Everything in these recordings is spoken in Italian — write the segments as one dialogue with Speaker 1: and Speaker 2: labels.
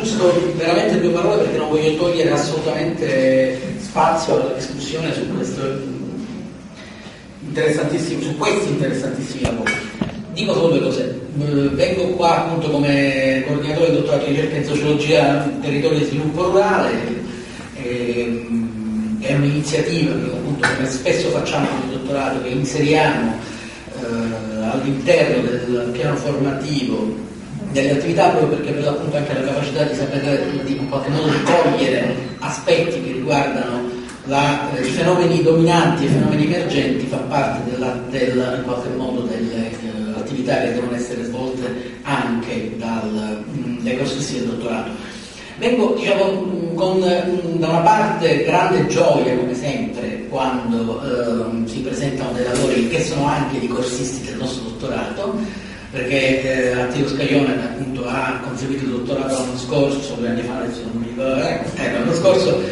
Speaker 1: giusto veramente 2 parole perché non voglio togliere assolutamente spazio alla discussione su questo su questi interessantissimi lavori. Dico solo 2 cose. Vengo qua appunto come coordinatore del dottorato di ricerca in sociologia territorio e sviluppo rurale. È un'iniziativa che appunto, come spesso facciamo nel dottorato, che inseriamo all'interno del piano formativo delle attività, proprio perché per l'appunto anche la capacità di sapere in qualche modo di cogliere aspetti che riguardano i fenomeni dominanti e i fenomeni emergenti fa parte in qualche modo delle attività che devono essere svolte anche dai corsisti del dottorato. Vengo da una parte grande gioia, come sempre, quando si presentano dei lavori che sono anche di corsisti del nostro dottorato, perché Attilio Scaglione appunto ha conseguito il dottorato l'anno scorso, 2 anni fa, adesso non mi ricordo, l'anno scorso,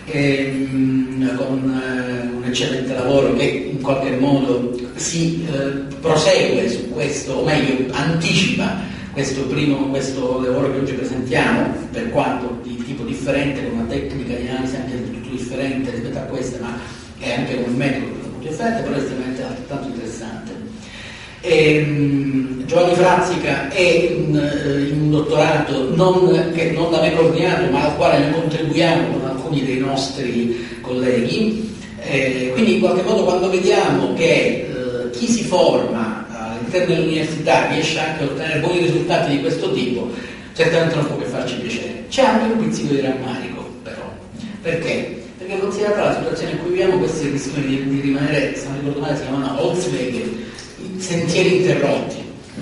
Speaker 1: con un eccellente lavoro che in qualche modo si prosegue su questo, o meglio anticipa questo lavoro che oggi presentiamo, per quanto di tipo differente, con una tecnica di analisi anche del tutto differente rispetto a questa, ma è anche un metodo molto differente, però estremamente altrettanto interessante. Giovanni Frazzica è in un dottorato non da me coordinato, ma al quale noi contribuiamo con alcuni dei nostri colleghi, quindi in qualche modo quando vediamo che chi si forma all'interno dell'università riesce anche a ottenere buoni risultati di questo tipo, certamente non può che farci piacere. C'è anche un pizzico di rammarico, però. Perché? Perché considerata la situazione in cui viviamo, questi rischiano di rimanere, se non ricordo male, si chiamano Holzwege, sentieri interrotti.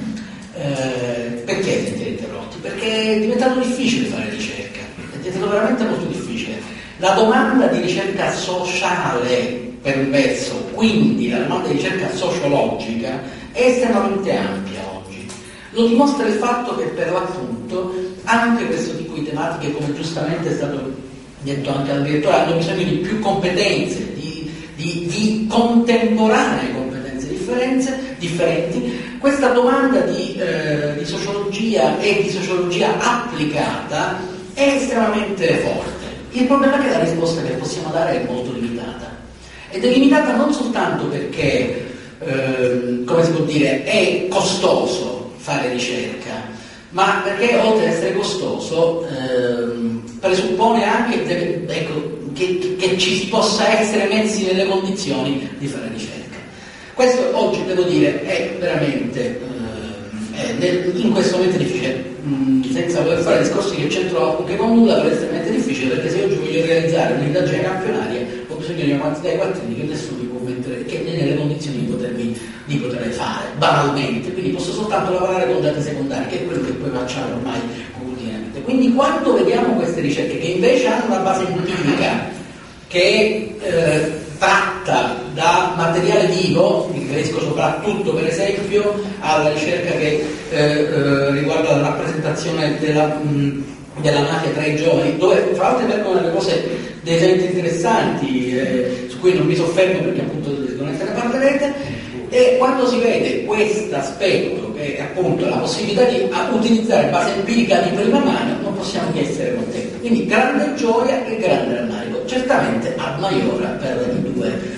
Speaker 1: Perché sentieri interrotti? Perché è diventato difficile fare ricerca, è diventato veramente molto difficile. La domanda di ricerca sociale, per un verso, quindi la domanda di ricerca sociologica, è estremamente ampia oggi. Lo dimostra il fatto che per l'appunto anche questo tipo di tematiche, come giustamente è stato detto anche dal direttore, hanno bisogno di più competenze, di contemporanee competenze differenti. Questa domanda di sociologia e di sociologia applicata è estremamente forte. Il problema è che la risposta che possiamo dare è molto limitata. Ed è limitata non soltanto perché, come si può dire, è costoso fare ricerca, ma perché oltre ad essere costoso presuppone anche che ci si possa essere messi nelle condizioni di fare ricerca. Questo oggi, devo dire, è veramente in questo momento difficile, senza voler fare discorsi che c'entro che con nulla, però è estremamente difficile, perché se oggi voglio realizzare un'indagine campionaria ho bisogno di una quantità di quattrini che nessuno mi può mettere, che è nelle condizioni di poter fare banalmente, quindi posso soltanto lavorare con dati secondari, che è quello che poi facciamo ormai quotidianamente. Quindi quando vediamo queste ricerche che invece hanno una base empirica che tratta da materiale vivo, mi riferisco soprattutto per esempio alla ricerca che riguarda la rappresentazione della mafia tra i giovani, dove tra l'altro emergono delle cose decisamente interessanti, su cui non mi soffermo perché appunto sicuramente ne parlerete. E quando si vede questo aspetto, che è appunto la possibilità di utilizzare base empirica di prima mano, non possiamo che essere contenti. Quindi grande gioia e grande rammarico, certamente a maiora per i 2